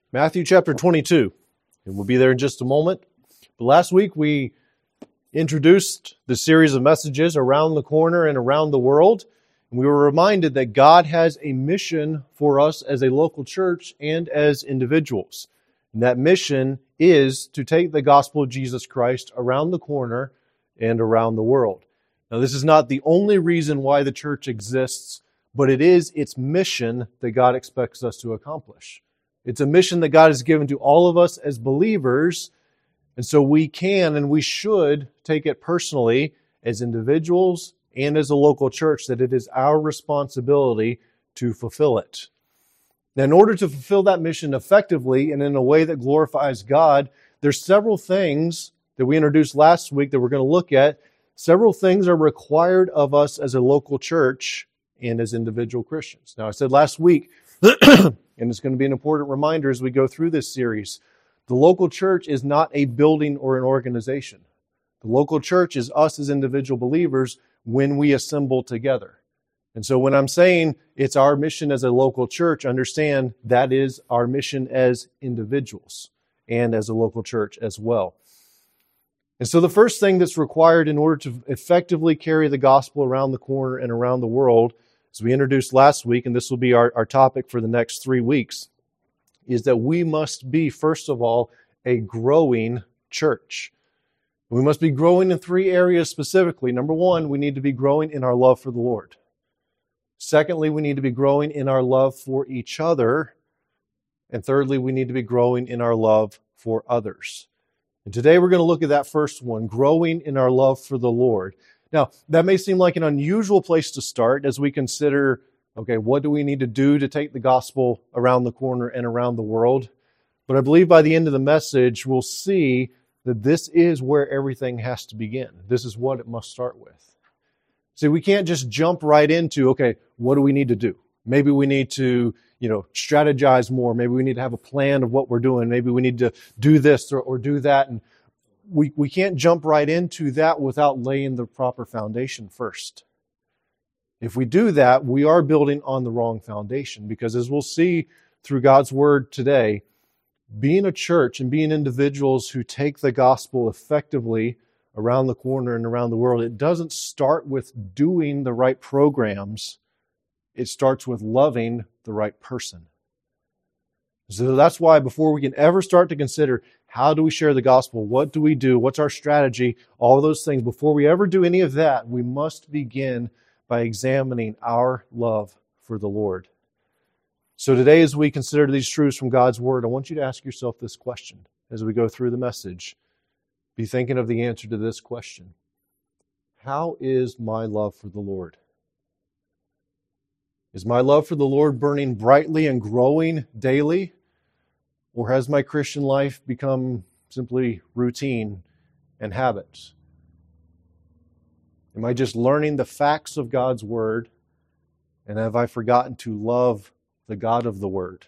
Matthew chapter 22, and we'll be there in just a moment. But last week we introduced the series of messages around the corner and around the world. And we were reminded that God has a mission for us as a local church and as individuals. And that mission is to take the gospel of Jesus Christ around the corner and around the world. Now, this is not the only reason why the church exists, but it is its mission that God expects us to accomplish. It's a mission that God has given to all of us as believers, and so we can and we should take it personally as individuals and as a local church, that it is our responsibility to fulfill it. Now, in order to fulfill that mission effectively and in a way that glorifies God, there's several things that we introduced last week that we're going to look at. Several things are required of us as a local church and as individual Christians. Now, I said last week, and it's going to be an important reminder as we go through this series, the local church is not a building or an organization. The local church is us as individual believers when we assemble together. And so when I'm saying it's our mission as a local church, understand that is our mission as individuals and as a local church as well. And so the first thing that's required in order to effectively carry the gospel around the corner and around the world, as we introduced last week, and this will be our topic for the next 3 weeks, is that we must be, first of all, a growing church. We must be growing in 3 areas specifically. Number 1, we need to be growing in our love for the Lord. Secondly, we need to be growing in our love for each other. And thirdly, we need to be growing in our love for others. And today we're going to look at that first one, growing in our love for the Lord. Now, that may seem like an unusual place to start as we consider, okay, what do we need to do to take the gospel around the corner and around the world? But I believe by the end of the message, we'll see that this is where everything has to begin. This is what it must start with. See, we can't just jump right into, okay, what do we need to do? Maybe we need to, strategize more. Maybe we need to have a plan of what we're doing. Maybe we need to do this or do that. And we can't jump right into that without laying the proper foundation first. If we do that, we are building on the wrong foundation, because as we'll see through God's Word today, being a church and being individuals who take the gospel effectively around the corner and around the world, it doesn't start with doing the right programs. It starts with loving the right person. So that's why before we can ever start to consider how do we share the gospel, what do we do, what's our strategy, all of those things, before we ever do any of that, we must begin by examining our love for the Lord. So today, as we consider these truths from God's Word, I want you to ask yourself this question as we go through the message. Be thinking of the answer to this question. How is my love for the Lord? Is my love for the Lord burning brightly and growing daily? Or has my Christian life become simply routine and habits? Am I just learning the facts of God's Word? And have I forgotten to love the God of the Word?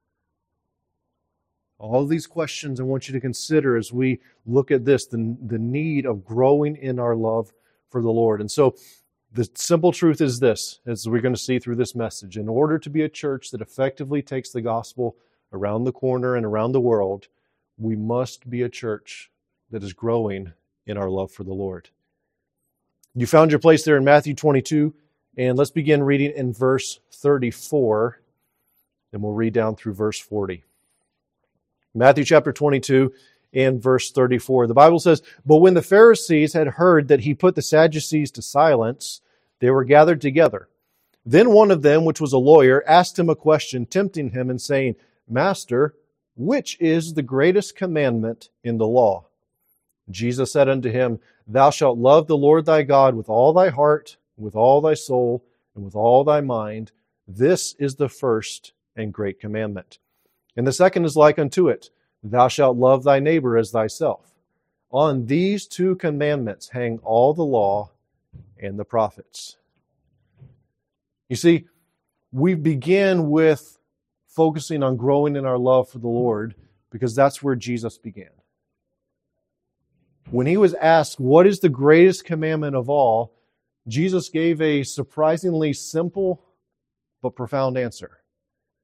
All of these questions I want you to consider as we look at this, the need of growing in our love for the Lord. And so the simple truth is this, as we're going to see through this message. In order to be a church that effectively takes the gospel around the corner and around the world, we must be a church that is growing in our love for the Lord. You found your place there in Matthew 22, and let's begin reading in verse 34, and we'll read down through verse 40. Matthew chapter 22 and verse 34. The Bible says, "But when the Pharisees had heard that he put the Sadducees to silence, they were gathered together. Then one of them, which was a lawyer, asked him a question, tempting him and saying, 'Master, which is the greatest commandment in the law?' Jesus said unto him, 'Thou shalt love the Lord thy God with all thy heart, with all thy soul, and with all thy mind. This is the first and great commandment. And the second is like unto it, Thou shalt love thy neighbor as thyself. On these 2 commandments hang all the law and the prophets.'" You see, we begin with focusing on growing in our love for the Lord because that's where Jesus began. When he was asked, what is the greatest commandment of all, Jesus gave a surprisingly simple but profound answer.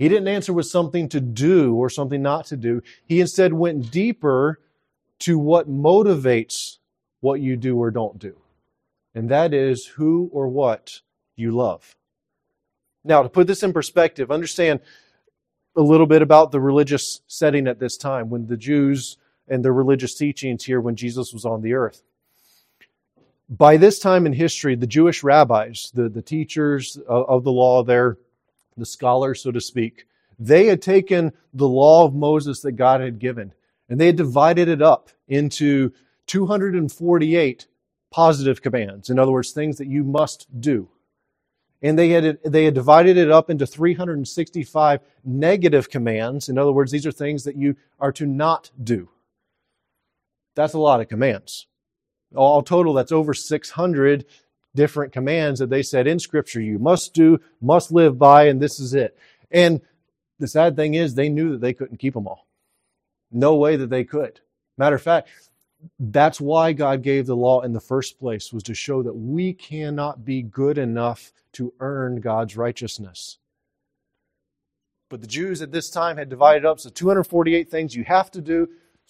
He didn't answer with something to do or something not to do. He instead went deeper to what motivates what you do or don't do. And that is who or what you love. Now, to put this in perspective, understand a little bit about the religious setting at this time when the Jews and their religious teachings here when Jesus was on the earth. By this time in history, the Jewish rabbis, the teachers of the law there, the scholars, so to speak, they had taken the law of Moses that God had given, and they had divided it up into 248 positive commands. In other words, things that you must do. And they had divided it up into 365 negative commands. In other words, these are things that you are to not do. That's a lot of commands. All total, that's over 600 different commands that they said in Scripture you must do, must live by, and this is it. And the sad thing is they knew that they couldn't keep them all. No way that they could. Matter of fact, that's why God gave the law in the first place, was to show that we cannot be good enough to earn God's righteousness. But the Jews at this time had divided up, so 248 things you have to do,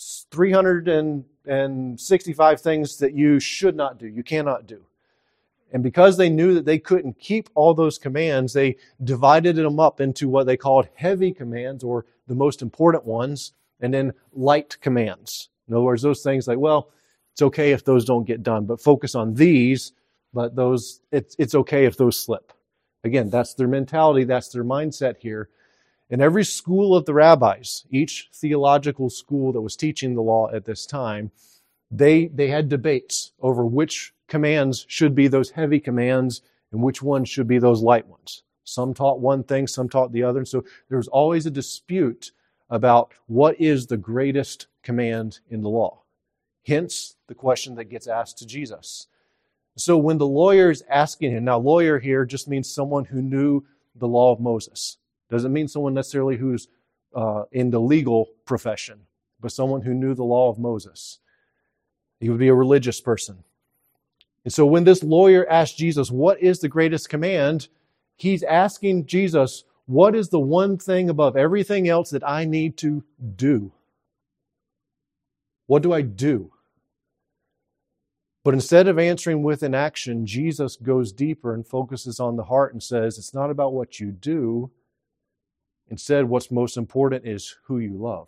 365 things that you should not do, you cannot do. And because they knew that they couldn't keep all those commands, they divided them up into what they called heavy commands, or the most important ones, and then light commands. In other words, those things like, well, it's okay if those don't get done, but focus on these, but those, it's okay if those slip. Again, that's their mentality, that's their mindset here. In every school of the rabbis, each theological school that was teaching the law at this time, they had debates over which commands should be those heavy commands and which ones should be those light ones. Some taught one thing, some taught the other. And so there was always a dispute about what is the greatest command in the law. Hence, the question that gets asked to Jesus. So when the lawyer is asking him, now lawyer here just means someone who knew the law of Moses. Doesn't mean someone necessarily who's in the legal profession, but someone who knew the law of Moses. He would be a religious person. And so when this lawyer asked Jesus, what is the greatest command? He's asking Jesus, what is the one thing above everything else that I need to do? What do I do? But instead of answering with an action, Jesus goes deeper and focuses on the heart and says, it's not about what you do. Instead, what's most important is who you love.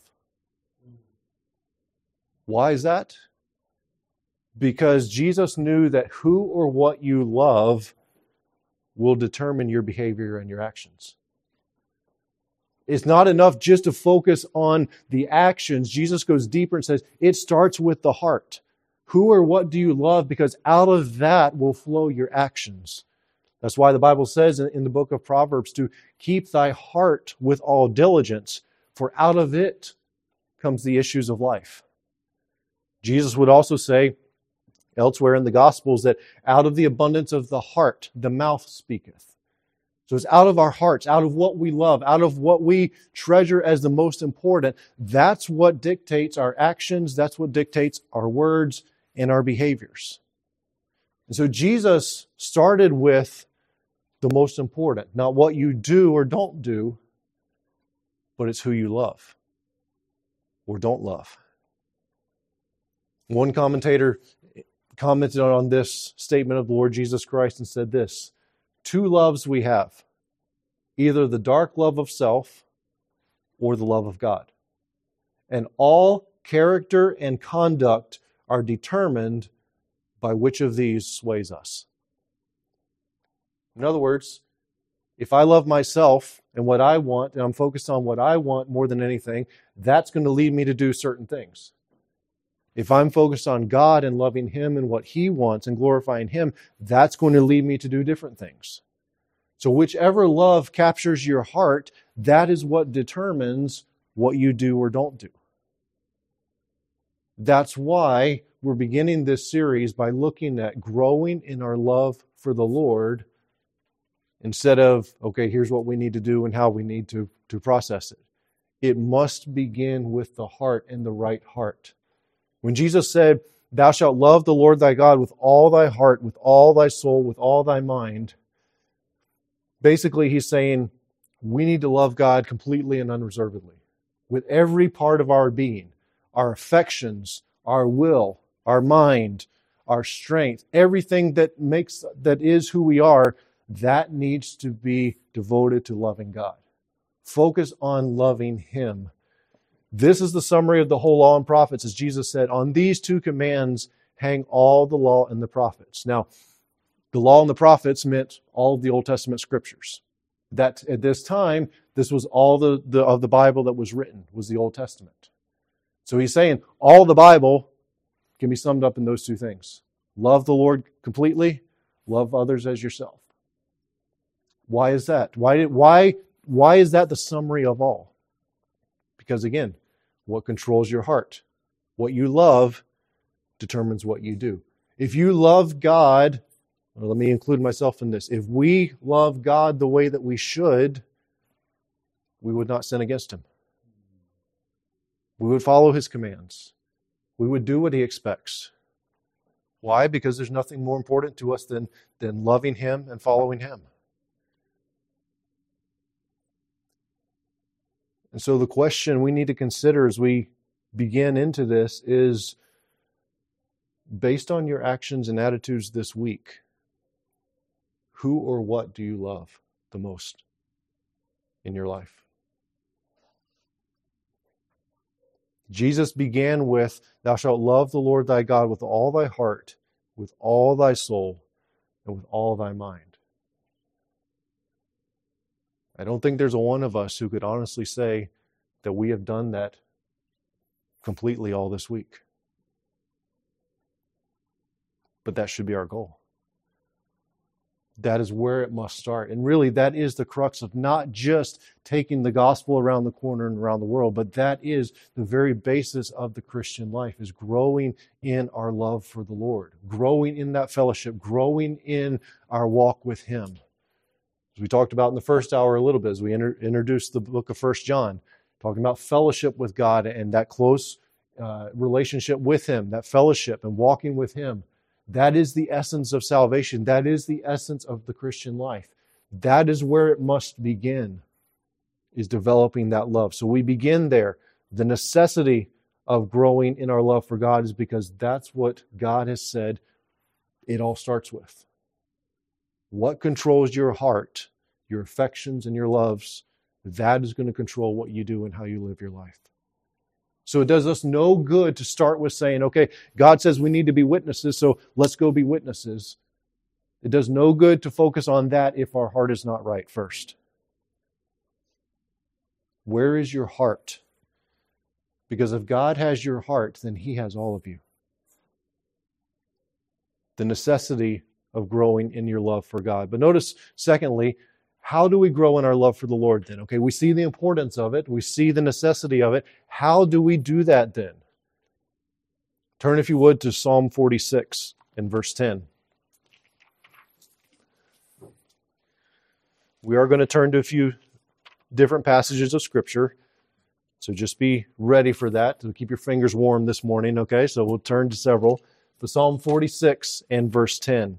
Why is that? Because Jesus knew that who or what you love will determine your behavior and your actions. It's not enough just to focus on the actions. Jesus goes deeper and says, it starts with the heart. Who or what do you love? Because out of that will flow your actions. That's why the Bible says in the book of Proverbs to keep thy heart with all diligence, for out of it comes the issues of life. Jesus would also say elsewhere in the Gospels that out of the abundance of the heart, the mouth speaketh. So it's out of our hearts, out of what we love, out of what we treasure as the most important. That's what dictates our actions. That's what dictates our words and our behaviors. And so Jesus started with the most important, not what you do or don't do, but it's who you love or don't love. One commentator commented on this statement of the Lord Jesus Christ and said this: two loves we have, either the dark love of self or the love of God. And all character and conduct are determined by which of these sways us. In other words, if I love myself and what I want, and I'm focused on what I want more than anything, that's going to lead me to do certain things. If I'm focused on God and loving Him and what He wants and glorifying Him, that's going to lead me to do different things. So whichever love captures your heart, that is what determines what you do or don't do. That's why we're beginning this series by looking at growing in our love for the Lord instead of, okay, here's what we need to do and how we need to process it. It must begin with the heart and the right heart. When Jesus said, thou shalt love the Lord thy God with all thy heart, with all thy soul, with all thy mind, basically He's saying, We need to love God completely and unreservedly, with every part of our being, our affections, our will, our mind, our strength, everything that is who we are, that needs to be devoted to loving God. Focus on loving Him. This is the summary of the whole law and prophets, as Jesus said, on these two commands hang all the law and the prophets. Now, the law and the prophets meant all of the Old Testament scriptures. That at this time, this was all of the Bible that was written, was the Old Testament. So he's saying all the Bible can be summed up in those two things. Love the Lord completely, love others as yourself. Why is that? Why is that the summary of all? Because again, what controls your heart? What you love determines what you do. If you love God, well, let me include myself in this. If we love God the way that we should, we would not sin against Him. We would follow His commands. We would do what He expects. Why? Because there's nothing more important to us than loving Him and following Him. And so the question we need to consider as we begin into this is, based on your actions and attitudes this week, who or what do you love the most in your life? Jesus began with, "Thou shalt love the Lord thy God with all thy heart, with all thy soul, and with all thy mind." I don't think there's a one of us who could honestly say that we have done that completely all this week. But that should be our goal. That is where it must start. And really, that is the crux of not just taking the gospel around the corner and around the world, but that is the very basis of the Christian life, is growing in our love for the Lord, growing in that fellowship, growing in our walk with Him. As we talked about in the first hour a little bit, as we introduced the book of 1 John, talking about fellowship with God and that close relationship with Him, that fellowship and walking with Him. That is the essence of salvation. That is the essence of the Christian life. That is where it must begin, is developing that love. So we begin there. The necessity of growing in our love for God is because that's what God has said it all starts with. What controls your heart, your affections, and your loves, that is going to control what you do and how you live your life. So it does us no good to start with saying, okay, God says we need to be witnesses, so let's go be witnesses. It does no good to focus on that if our heart is not right first. Where is your heart? Because if God has your heart, then He has all of you. The necessity of growing in your love for God. But notice, secondly, how do we grow in our love for the Lord then? Okay, we see the importance of it. We see the necessity of it. How do we do that then? Turn, if you would, to Psalm 46 and verse 10. We are going to turn to a few different passages of Scripture. So just be ready for that. To keep your fingers warm this morning, okay? So we'll turn to several. But Psalm 46 and verse 10.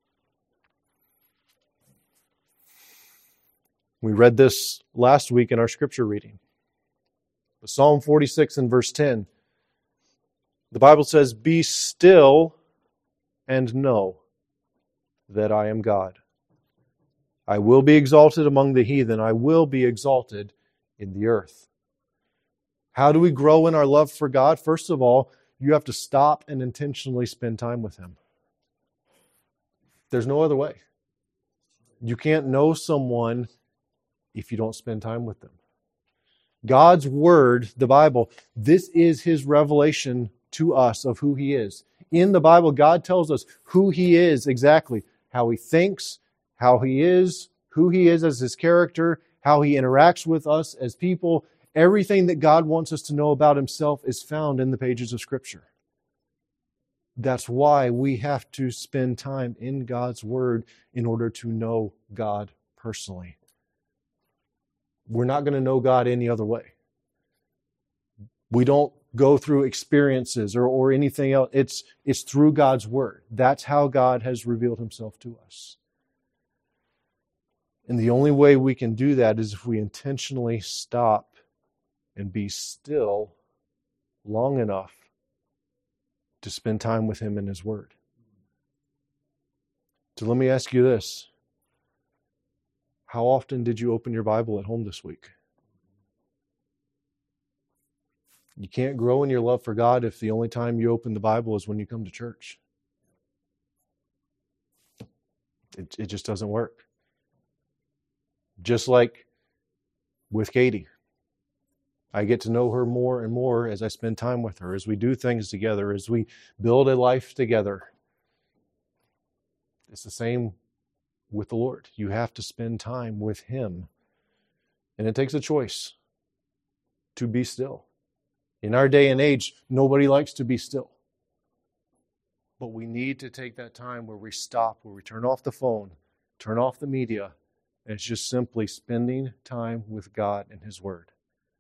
We read this last week in our scripture reading. But Psalm 46 and verse 10, the Bible says, "Be still and know that I am God. I will be exalted among the heathen. I will be exalted in the earth." How do we grow in our love for God? First of all, you have to stop and intentionally spend time with Him. There's no other way. You can't know someone if you don't spend time with them. God's Word, the Bible, this is His revelation to us of who He is. In the Bible, God tells us who He is exactly, how He thinks, how He is, who He is as His character, how He interacts with us as people. Everything that God wants us to know about Himself is found in the pages of Scripture. That's why we have to spend time in God's Word in order to know God personally. We're not going to know God any other way. We don't go through experiences or anything else. It's through God's Word. That's how God has revealed Himself to us. And the only way we can do that is if we intentionally stop and be still long enough to spend time with Him in His Word. So let me ask you this. How often did you open your Bible at home this week? You can't grow in your love for God if the only time you open the Bible is when you come to church. It just doesn't work. Just like with Katie. I get to know her more and more as I spend time with her, as we do things together, as we build a life together. It's the same with the Lord. You have to spend time with Him. And it takes a choice to be still. In our day and age, nobody likes to be still. But we need to take that time where we stop, where we turn off the phone, turn off the media, and it's just simply spending time with God and His Word.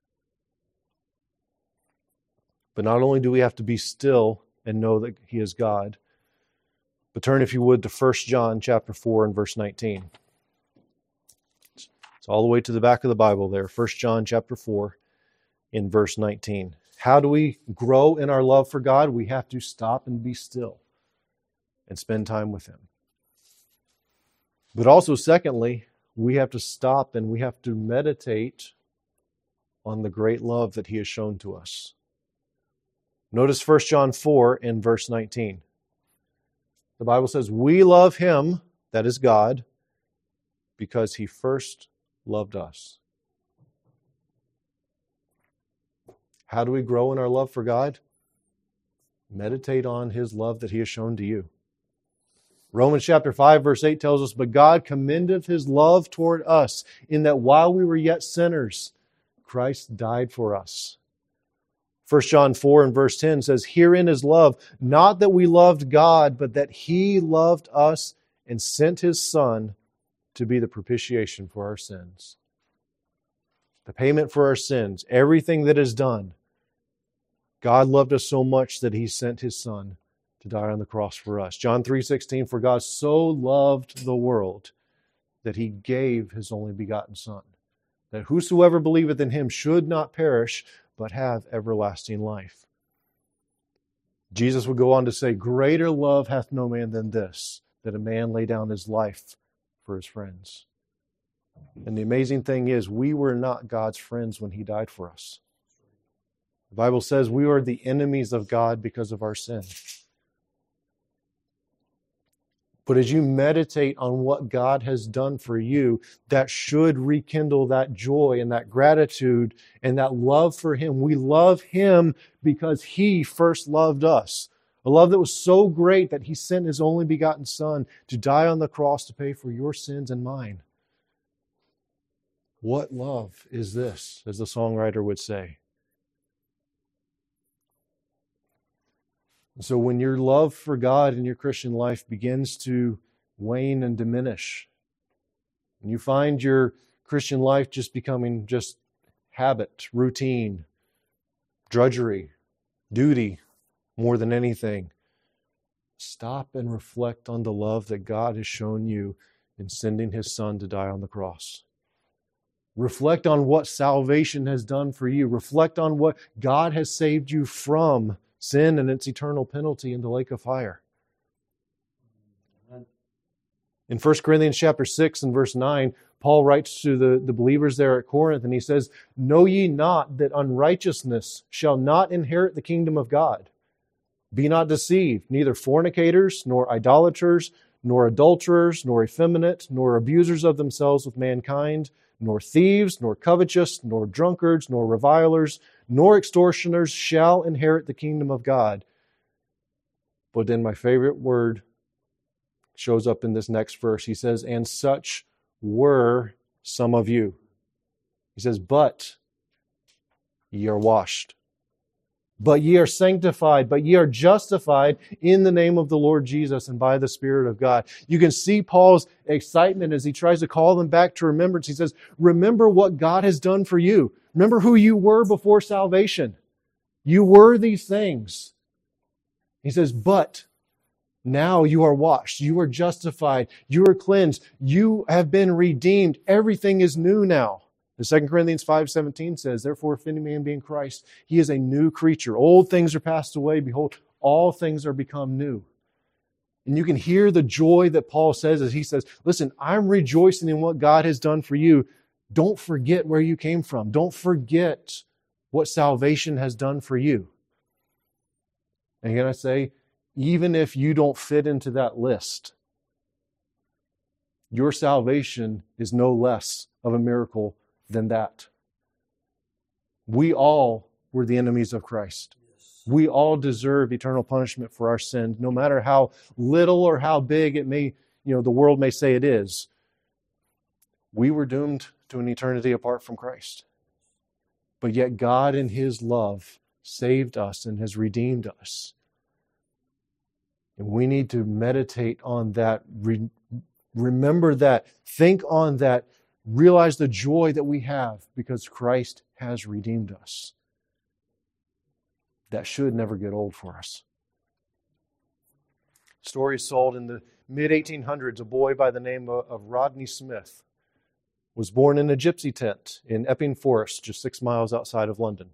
But not only do we have to be still and know that He is God, but turn, if you would, to 1 John chapter 4 and verse 19. It's all the way to the back of the Bible there, 1 John chapter 4 in verse 19. How do we grow in our love for God? We have to stop and be still and spend time with Him. But also, secondly, we have to stop and we have to meditate on the great love that He has shown to us. Notice 1 John 4 in verse 19. The Bible says, we love Him, that is God, because He first loved us. How do we grow in our love for God? Meditate on His love that He has shown to you. Romans chapter 5 verse 8 tells us, but God commendeth His love toward us, in that while we were yet sinners, Christ died for us. 1 John 4 and verse 10 says, herein is love, not that we loved God, but that He loved us and sent His Son to be the propitiation for our sins. The payment for our sins, everything that is done. God loved us so much that He sent His Son to die on the cross for us. John 3:16, for God so loved the world that He gave His only begotten Son, that whosoever believeth in Him should not perish, but have everlasting life. Jesus would go on to say, greater love hath no man than this, that a man lay down his life for his friends. And the amazing thing is, we were not God's friends when He died for us. The Bible says we are the enemies of God because of our sin. But as you meditate on what God has done for you, that should rekindle that joy and that gratitude and that love for Him. We love Him because He first loved us. A love that was so great that He sent His only begotten Son to die on the cross to pay for your sins and mine. What love is this, as the songwriter would say? So when your love for God in your Christian life begins to wane and diminish, and you find your Christian life just becoming just habit, routine, drudgery, duty, more than anything, stop and reflect on the love that God has shown you in sending His Son to die on the cross. Reflect on what salvation has done for you. Reflect on what God has saved you from sin and its eternal penalty in the lake of fire. In 1 Corinthians chapter 6 and verse 9, Paul writes to the believers there at Corinth, and he says, know ye not that unrighteousness shall not inherit the kingdom of God? Be not deceived, neither fornicators, nor idolaters, nor adulterers, nor effeminate, nor abusers of themselves with mankind, nor thieves, nor covetous, nor drunkards, nor revilers, nor extortioners shall inherit the kingdom of God. But then my favorite word shows up in this next verse. He says, and such were some of you. He says, but ye are washed. But ye are sanctified, but ye are justified in the name of the Lord Jesus and by the Spirit of God. You can see Paul's excitement as he tries to call them back to remembrance. He says, remember what God has done for you. Remember who you were before salvation. You were these things. He says, but Now you are washed. You are justified. You are cleansed. You have been redeemed. Everything is new now. As 2 Corinthians 5:17 says, therefore, if any man be in Christ, he is a new creature. Old things are passed away. Behold, all things are become new. And you can hear the joy that Paul says as he says, listen, I'm rejoicing in what God has done for you. Don't forget where you came from. Don't forget what salvation has done for you. And can I say, even if you don't fit into that list, your salvation is no less of a miracle than that. We all were the enemies of Christ. We all deserve eternal punishment for our sins, no matter how little or how big it may, the world may say it is. We were doomed to an eternity apart from Christ. But yet God in His love saved us and has redeemed us. And we need to meditate on that, remember that, think on that, realize the joy that we have because Christ has redeemed us. That should never get old for us. Story is told in the mid-1800s, a boy by the name of Rodney Smith was born in a gypsy tent in Epping Forest, just 6 miles outside of London.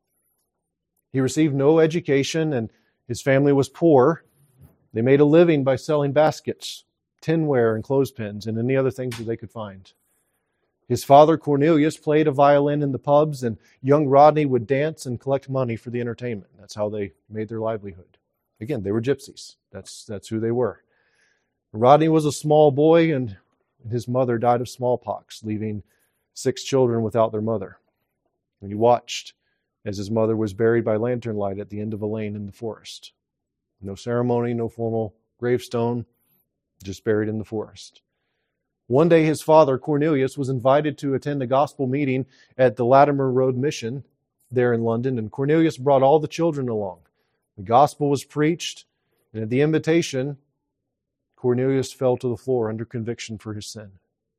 He received no education and his family was poor. They made a living by selling baskets, tinware and clothespins, and any other things that they could find. His father, Cornelius, played a violin in the pubs, and young Rodney would dance and collect money for the entertainment. That's how they made their livelihood. Again, they were gypsies. That's who they were. Rodney was a small boy, and his mother died of smallpox, leaving 6 children without their mother. And he watched as his mother was buried by lantern light at the end of a lane in the forest. No ceremony, no formal gravestone, just buried in the forest. One day his father, Cornelius, was invited to attend a gospel meeting at the Latimer Road Mission there in London, and Cornelius brought all the children along. The gospel was preached, and at the invitation, Cornelius fell to the floor under conviction for his sin.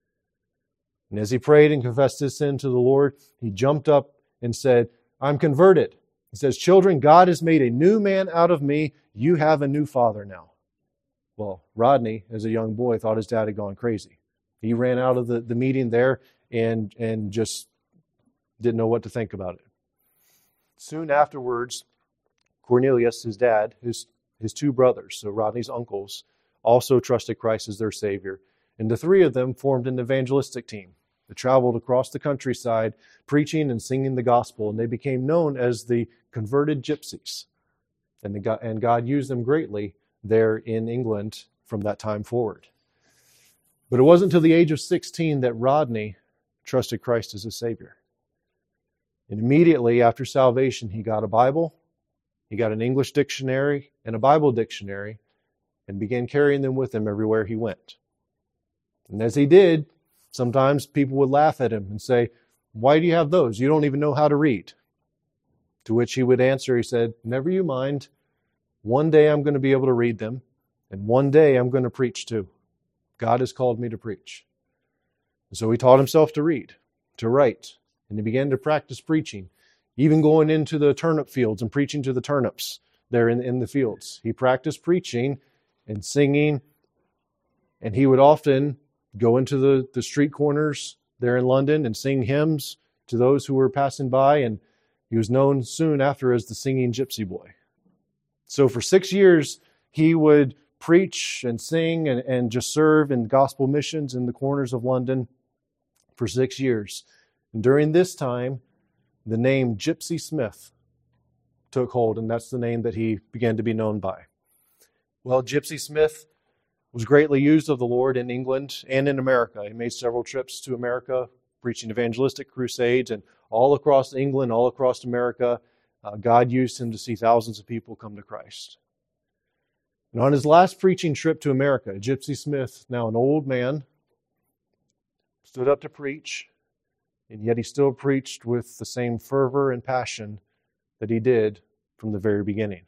And as he prayed and confessed his sin to the Lord, he jumped up and said, I'm converted. He says, children, God has made a new man out of me. You have a new father now. Well, Rodney, as a young boy, thought his dad had gone crazy. He ran out of the meeting there and just didn't know what to think about it. Soon afterwards, Cornelius, his dad, his 2 brothers, so Rodney's uncles, also trusted Christ as their Savior. And the 3 of them formed an evangelistic team that traveled across the countryside preaching and singing the gospel. And they became known as the converted gypsies. And God used them greatly there in England from that time forward. But it wasn't until the age of 16 that Rodney trusted Christ as his Savior. And immediately after salvation, he got a Bible, he got an English dictionary and a Bible dictionary, and began carrying them with him everywhere he went. And as he did, sometimes people would laugh at him and say, why do you have those? You don't even know how to read. To which he would answer, he said, never you mind. One day I'm going to be able to read them, and one day I'm going to preach too. God has called me to preach. And so he taught himself to read, to write, and he began to practice preaching, even going into the turnip fields and preaching to the turnips there in the fields. He practiced preaching and singing, and he would often go into the street corners there in London and sing hymns to those who were passing by, and he was known soon after as the singing gypsy boy. So for 6 years, he would preach and sing and just serve in gospel missions in the corners of London for 6 years. And during this time, the name Gypsy Smith took hold, and that's the name that he began to be known by. Well, Gypsy Smith was greatly used of the Lord in England and in America. He made several trips to America, preaching evangelistic crusades, and all across England, all across America, God used him to see thousands of people come to Christ. And on his last preaching trip to America, Gypsy Smith, now an old man, stood up to preach, and yet he still preached with the same fervor and passion that he did from the very beginning.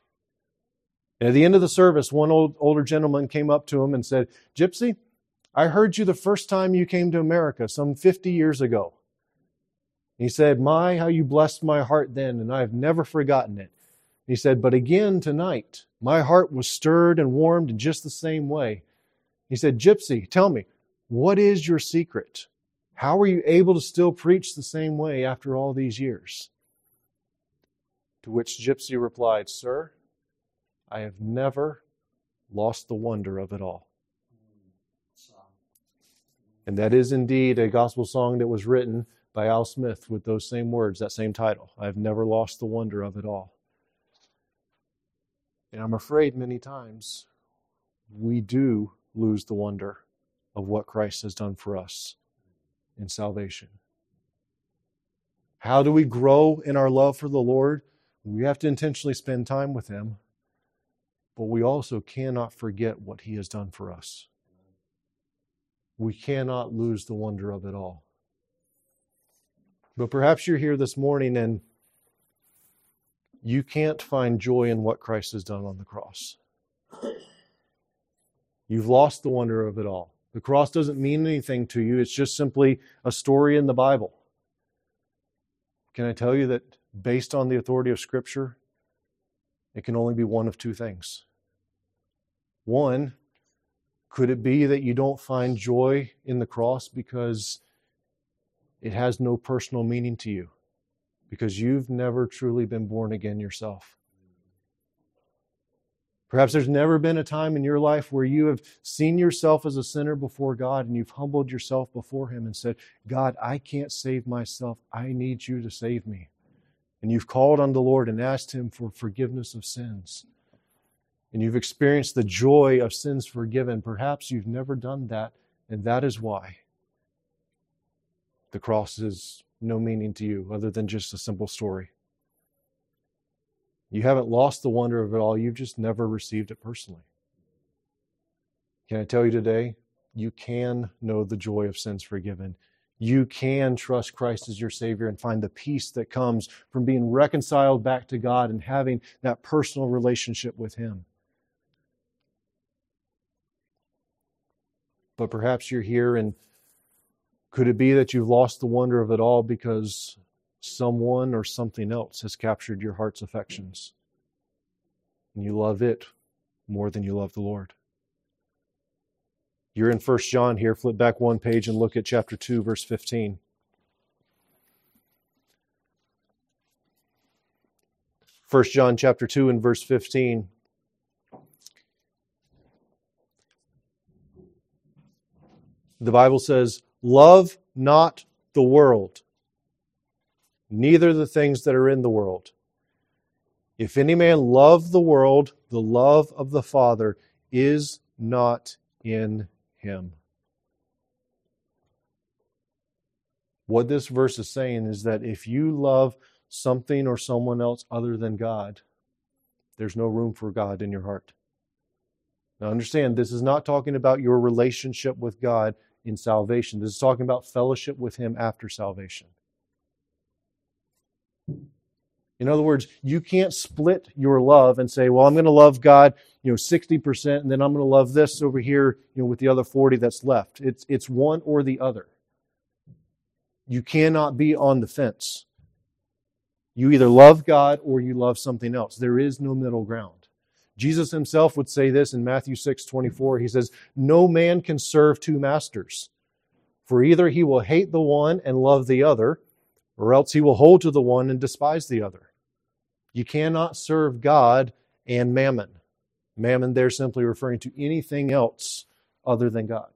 And at the end of the service, one older gentleman came up to him and said, Gypsy, I heard you the first time you came to America some 50 years ago. He said, my, how you blessed my heart then, and I have never forgotten it. He said, but again tonight, my heart was stirred and warmed in just the same way. He said, Gypsy, tell me, what is your secret? How are you able to still preach the same way after all these years? To which Gypsy replied, Sir, I have never lost the wonder of it all. And that is indeed a gospel song that was written by Al Smith with those same words, that same title. I have never lost the wonder of it all. And I'm afraid many times we do lose the wonder of what Christ has done for us in salvation. How do we grow in our love for the Lord? We have to intentionally spend time with Him, but we also cannot forget what He has done for us. We cannot lose the wonder of it all. But perhaps you're here this morning and you can't find joy in what Christ has done on the cross. You've lost the wonder of it all. The cross doesn't mean anything to you. It's just simply a story in the Bible. Can I tell you that based on the authority of Scripture, it can only be one of two things. One, could it be that you don't find joy in the cross because it has no personal meaning to you? Because you've never truly been born again yourself. Perhaps there's never been a time in your life where you have seen yourself as a sinner before God and you've humbled yourself before Him and said, God, I can't save myself. I need you to save me. And you've called on the Lord and asked Him for forgiveness of sins. And you've experienced the joy of sins forgiven. Perhaps you've never done that, and that is why the cross is no meaning to you other than just a simple story. You haven't lost the wonder of it all. You've just never received it personally. Can I tell you today, you can know the joy of sins forgiven. You can trust Christ as your Savior and find the peace that comes from being reconciled back to God and having that personal relationship with Him. But perhaps you're here and could it be that you've lost the wonder of it all because someone or something else has captured your heart's affections and you love it more than you love the Lord? You're in 1 John here. Flip back one page and look at chapter 2, verse 15. 1 John chapter 2 and verse 15. The Bible says, love not the world, neither the things that are in the world. If any man love the world, the love of the Father is not in him. What this verse is saying is that if you love something or someone else other than God, there's no room for God in your heart. Now understand, this is not talking about your relationship with God in salvation. This is talking about fellowship with Him after salvation. In other words, you can't split your love and say, well, I'm going to love God, 60%, and then I'm going to love this over here, with the other 40 that's left. It's one or the other. You cannot be on the fence. You either love God or you love something else. There is no middle ground. Jesus Himself would say this in Matthew 6:24. He says, no man can serve two masters, for either he will hate the one and love the other, or else he will hold to the one and despise the other. You cannot serve God and mammon. Mammon there simply referring to anything else other than God.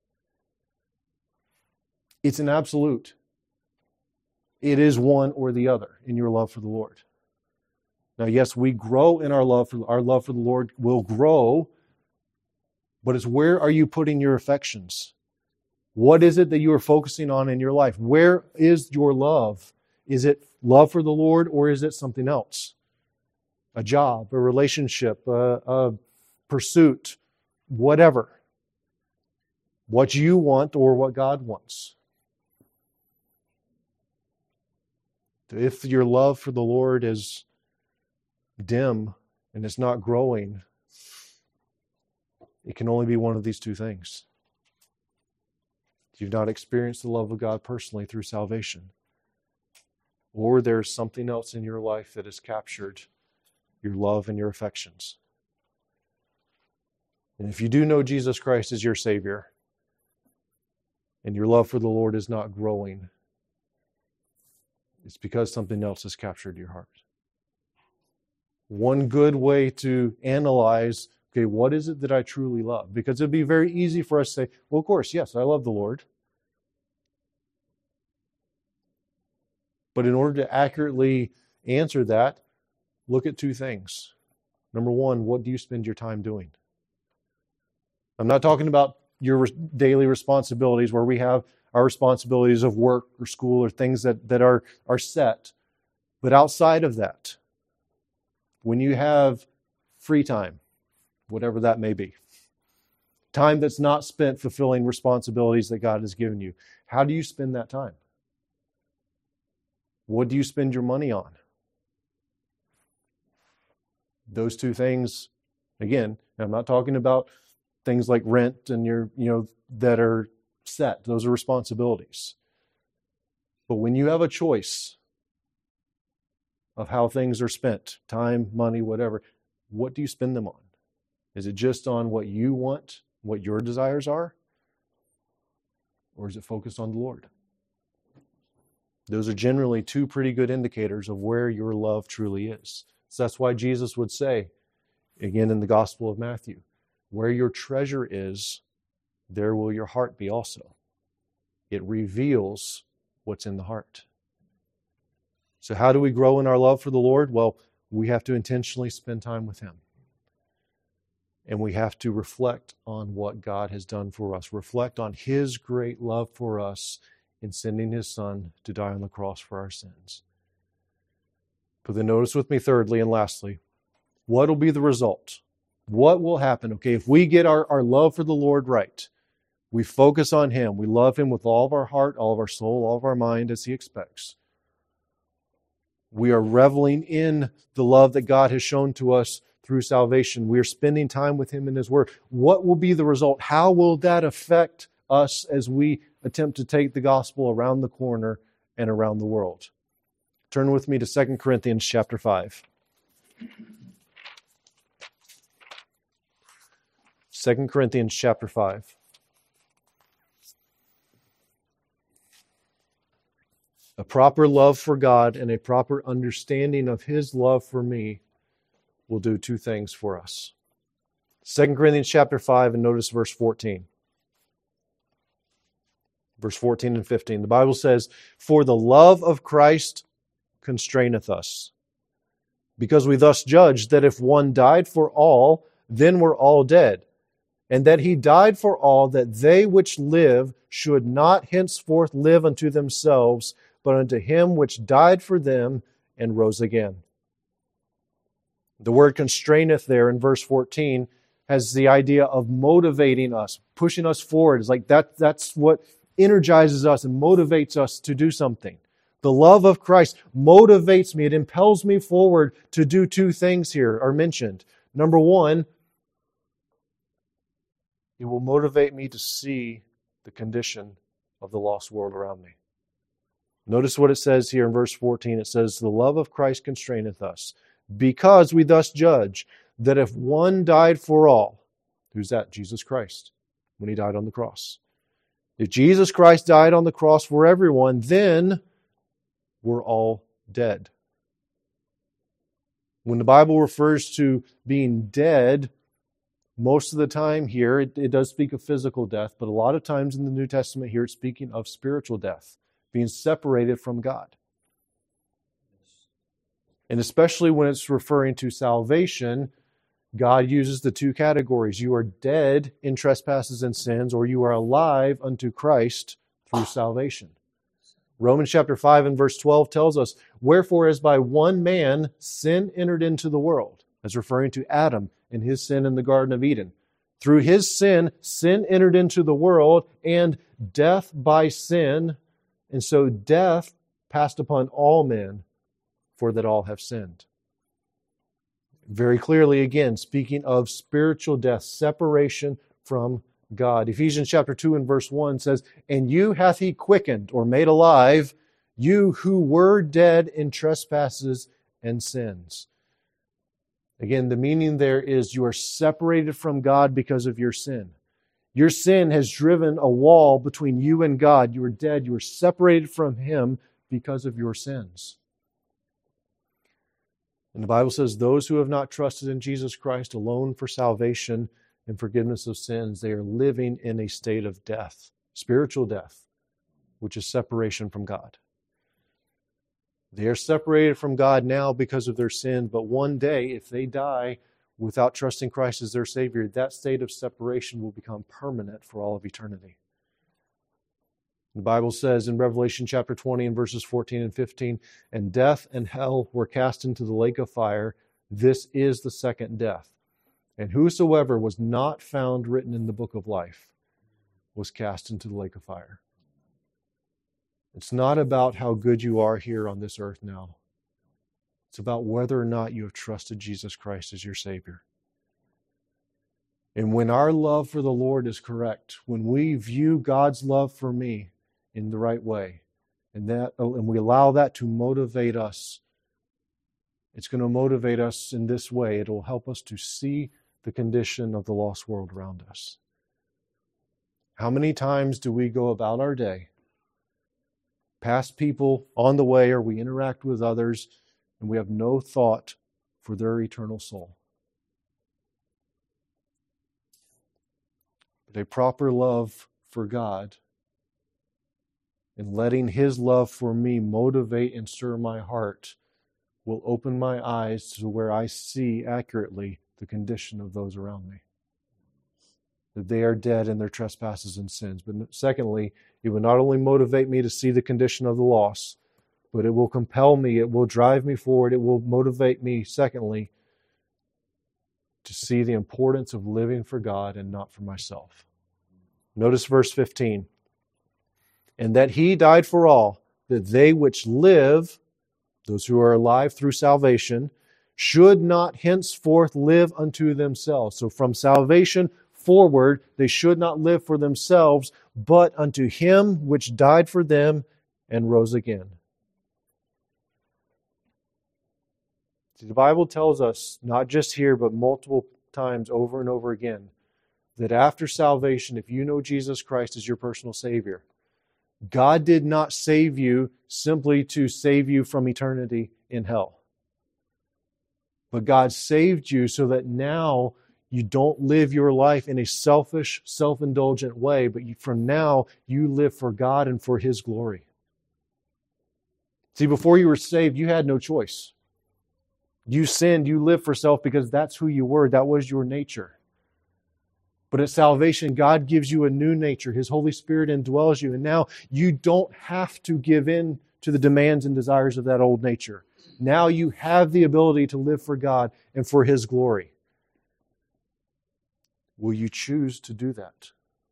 It's an absolute. It is one or the other in your love for the Lord. Now, yes, we grow in our love for the Lord will grow, but it's where are you putting your affections? What is it that you are focusing on in your life? Where is your love? Is it love for the Lord or is it something else? A job, a relationship, a pursuit, whatever. What you want or what God wants. If your love for the Lord is dim and it's not growing, it can only be one of these two things. You've not experienced the love of God personally through salvation, or there's something else in your life that has captured your love and your affections. And if you do know Jesus Christ as your Savior, and your love for the Lord is not growing, it's because something else has captured your heart. One good way to analyze, okay, what is it that I truly love? Because it'd be very easy for us to say, well, of course, yes, I love the Lord. But in order to accurately answer that, look at two things. Number one, what do you spend your time doing? I'm not talking about your daily responsibilities where we have our responsibilities of work or school or things that are set. But outside of that, when you have free time, whatever that may be, time that's not spent fulfilling responsibilities that God has given you, how do you spend that time? What do you spend your money on? Those two things, again, I'm not talking about things like rent and that are set. Those are responsibilities. But when you have a choice of how things are spent, time, money, whatever, what do you spend them on? Is it just on what you want, what your desires are? Or is it focused on the Lord? Those are generally two pretty good indicators of where your love truly is. So that's why Jesus would say, again in the Gospel of Matthew, where your treasure is, there will your heart be also. It reveals what's in the heart. So how do we grow in our love for the Lord? Well, we have to intentionally spend time with Him. And we have to reflect on what God has done for us. Reflect on His great love for us in sending His Son to die on the cross for our sins. But then notice with me thirdly and lastly, what will be the result? What will happen? Okay, if we get our love for the Lord right, we focus on Him, we love Him with all of our heart, all of our soul, all of our mind as He expects. We are reveling in the love that God has shown to us through salvation. We are spending time with Him in His Word. What will be the result? How will that affect us as we attempt to take the gospel around the corner and around the world? Turn with me to 2 Corinthians chapter 5. 2 Corinthians chapter 5. A proper love for God and a proper understanding of His love for me will do two things for us. 2 Corinthians chapter 5, and notice verse 14. Verse 14 and 15. The Bible says, "For the love of Christ constraineth us, because we thus judge that if one died for all, then we're all dead. And that He died for all, that they which live should not henceforth live unto themselves, but unto Him which died for them and rose again." The word constraineth there in verse 14 has the idea of motivating us, pushing us forward. It's like that's what energizes us and motivates us to do something. The love of Christ motivates me. It impels me forward to do two things here are mentioned. Number one, it will motivate me to see the condition of the lost world around me. Notice what it says here in verse 14. It says, "The love of Christ constraineth us, because we thus judge that if one died for all," who's that? Jesus Christ, when He died on the cross. If Jesus Christ died on the cross for everyone, then we're all dead. When the Bible refers to being dead, most of the time here, it does speak of physical death, but a lot of times in the New Testament here, it's speaking of spiritual death, being separated from God. And especially when it's referring to salvation, God uses the two categories. You are dead in trespasses and sins, or you are alive unto Christ through salvation. Romans chapter 5 and verse 12 tells us, "Wherefore as by one man sin entered into the world," as referring to Adam and his sin in the Garden of Eden. "Through his sin entered into the world, and death by sin. And so death passed upon all men, for that all have sinned." Very clearly, again, speaking of spiritual death, separation from God. Ephesians chapter 2 and verse 1 says, "And you hath He quickened," or made alive, "you who were dead in trespasses and sins." Again, the meaning there is you are separated from God because of your sin. Your sin has driven a wall between you and God. You are dead. You are separated from Him because of your sins. And the Bible says those who have not trusted in Jesus Christ alone for salvation and forgiveness of sins, they are living in a state of death, spiritual death, which is separation from God. They are separated from God now because of their sin, but one day, if they die without trusting Christ as their Savior, that state of separation will become permanent for all of eternity. The Bible says in Revelation chapter 20 and verses 14 and 15, "And death and hell were cast into the lake of fire. This is the second death. And whosoever was not found written in the book of life was cast into the lake of fire." It's not about how good you are here on this earth now. It's about whether or not you have trusted Jesus Christ as your Savior. And when our love for the Lord is correct, when we view God's love for me in the right way, and we allow that to motivate us, it's going to motivate us in this way. It will help us to see the condition of the lost world around us. How many times do we go about our day, pass people on the way, or we interact with others, and we have no thought for their eternal soul? But a proper love for God and letting His love for me motivate and stir my heart will open my eyes to where I see accurately the condition of those around me. That they are dead in their trespasses and sins. But secondly, it will not only motivate me to see the condition of the lost, but it will compel me, it will drive me forward, it will motivate me, secondly, to see the importance of living for God and not for myself. Notice verse 15. "And that He died for all, that they which live," those who are alive through salvation, "should not henceforth live unto themselves." So from salvation forward, they should not live for themselves, but unto Him which died for them and rose again. See, the Bible tells us, not just here, but multiple times over and over again, that after salvation, if you know Jesus Christ as your personal Savior, God did not save you simply to save you from eternity in hell. But God saved you so that now you don't live your life in a selfish, self-indulgent way, but from now you live for God and for His glory. See, before you were saved, you had no choice. You sinned, you lived for self because that's who you were, that was your nature. But at salvation, God gives you a new nature. His Holy Spirit indwells you. And now you don't have to give in to the demands and desires of that old nature. Now you have the ability to live for God and for His glory. Will you choose to do that?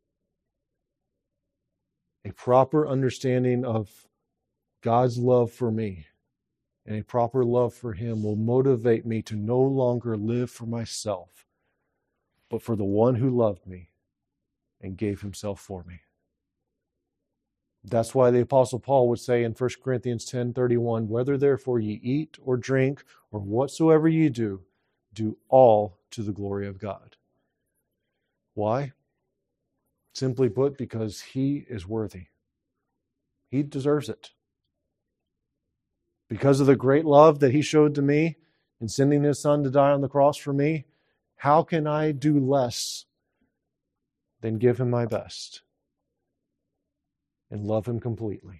A proper understanding of God's love for me and a proper love for Him will motivate me to no longer live for myself, but for the one who loved me and gave Himself for me. That's why the Apostle Paul would say in 1 Corinthians 10:31, "Whether therefore ye eat or drink or whatsoever ye do, do all to the glory of God." Why? Simply put, because He is worthy. He deserves it. Because of the great love that He showed to me in sending His Son to die on the cross for me, how can I do less than give Him my best and love Him completely?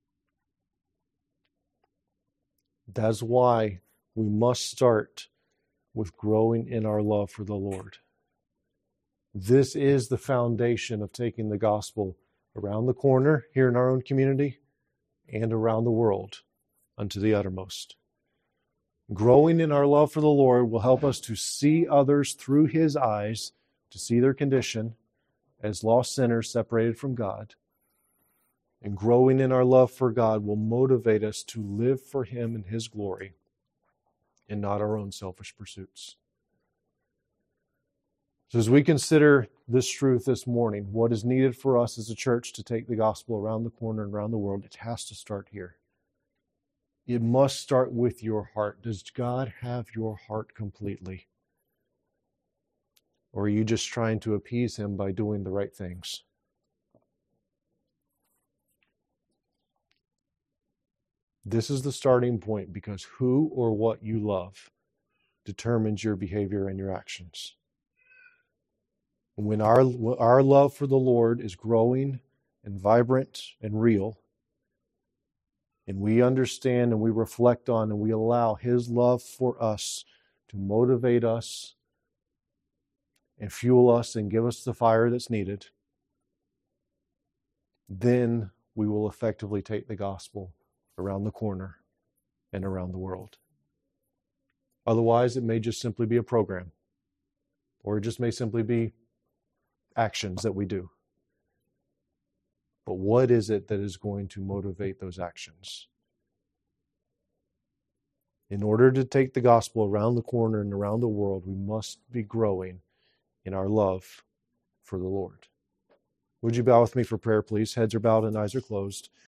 That's why we must start with growing in our love for the Lord. This is the foundation of taking the gospel around the corner here in our own community and around the world unto the uttermost. Growing in our love for the Lord will help us to see others through His eyes, to see their condition as lost sinners separated from God. And growing in our love for God will motivate us to live for Him and His glory and not our own selfish pursuits. So as we consider this truth this morning, what is needed for us as a church to take the gospel around the corner and around the world, it has to start here. it must start with your heart. Does God have your heart completely? Or are you just trying to appease him by doing the right things? This is the starting point, because who or what you love determines your behavior and your actions. When our love for the Lord is growing and vibrant and real, and we understand and we reflect on and we allow his love for us to motivate us and fuel us and give us the fire that's needed, then we will effectively take the gospel around the corner and around the world. Otherwise, it may just simply be a program, or it just may simply be actions that we do. But what is it that is going to motivate those actions? In order to take the gospel around the corner and around the world, we must be growing in our love for the Lord. Would you bow with me for prayer, please? Heads are bowed and eyes are closed.